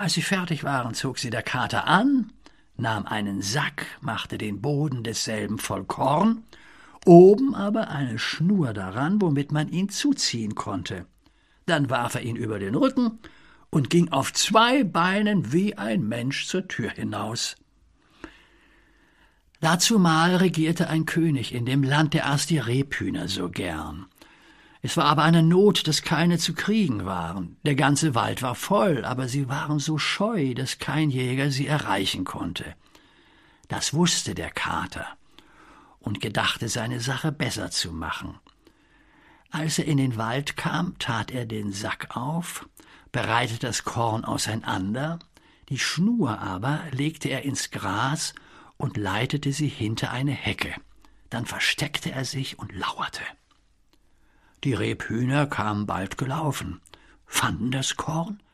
Als sie fertig waren, zog sie der Kater an, nahm einen Sack, machte den Boden desselben voll Korn, oben aber eine Schnur daran, womit man ihn zuziehen konnte. Dann warf er ihn über den Rücken und ging auf 2 Beinen wie ein Mensch zur Tür hinaus. Dazumal regierte ein König in dem Land, der aß die Rebhühner so gern. Es war aber eine Not, dass keine zu kriegen waren. Der ganze Wald war voll, aber sie waren so scheu, dass kein Jäger sie erreichen konnte. Das wusste der Kater und gedachte, seine Sache besser zu machen. Als er in den Wald kam, tat er den Sack auf, bereitete das Korn auseinander, die Schnur aber legte er ins Gras und leitete sie hinter eine Hecke. Dann versteckte er sich und lauerte. Die Rebhühner kamen bald gelaufen, fanden das Korn,